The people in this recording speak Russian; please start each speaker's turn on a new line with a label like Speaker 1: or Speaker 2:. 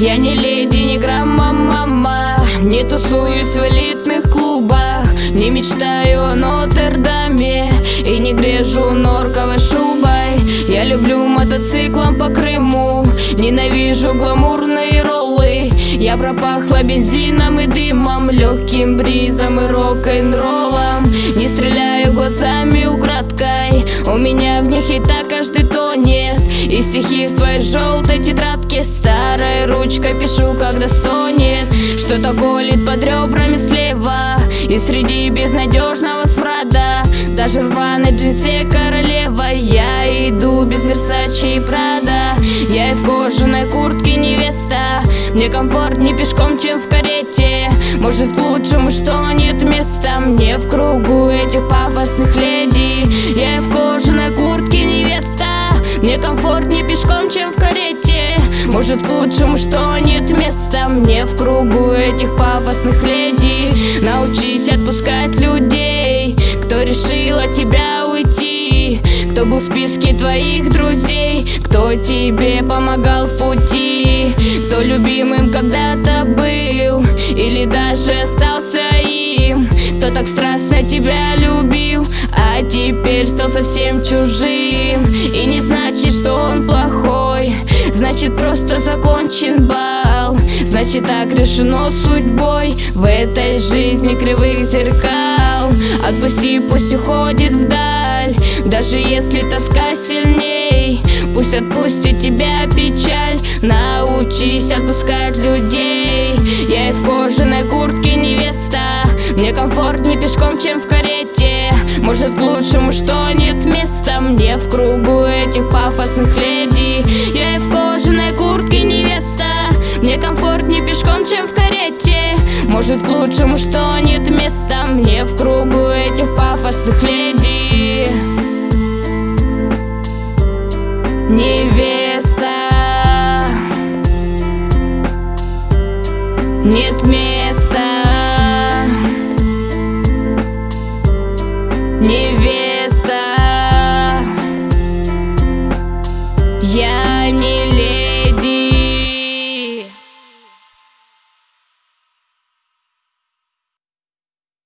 Speaker 1: Я не леди, не грамма, мама. Не тусуюсь в элитных клубах, не мечтаю о Нотр-Даме и не грежу норковой шубой. Я люблю мотоциклом по Крыму, ненавижу гламурные роллы. Я пропахла бензином и дымом, легким бризом и рок-н-роллом. Не стреляю глазами украдкой, у меня в них и так каждый тонет. И стихи в своей желтой тетрадке старой ручкой пишу, когда стонет. Что-то колет под ребрами слева, и среди безнадежного смрада даже в рваной джинсе королева. Я иду без Версачи и Прада, я и в кожаной куртке невеста. Мне комфортнее пешком, чем в карете. Может, к лучшему, что нет места мне в кругу этих пафосных леди. Я и в кожаной куртке невеста. Мне комфортнее пешком, чем в карете. Может, к лучшему, что нет места мне в кругу этих пафосных леди. Научись отпускать людей, кто решил от тебя уйти, кто был в списке твоих друзей, кто тебе помогал в пути, кто любимым когда-то был или даже остался им, кто так страстно тебя любил, а теперь стал совсем чужим. И не значит, что он плохой, значит, просто закончен бал. Значит, так решено судьбой в этой жизни кривых зеркал. Отпусти, пусть уходит вдаль, даже если тоска сильней. Пусть отпустит тебя печаль, научись отпускать людей. Я и в кожаной куртке невеста. Мне комфортнее пешком, чем в карете. Может, к лучшему, что нет места мне в кругу этих пафосных леди. Я и в кожаной куртке невеста. Мне комфортнее пешком, чем в карете. Может, к лучшему, что нет места мне в кругу этих пафосных леди. Невеста, нет места.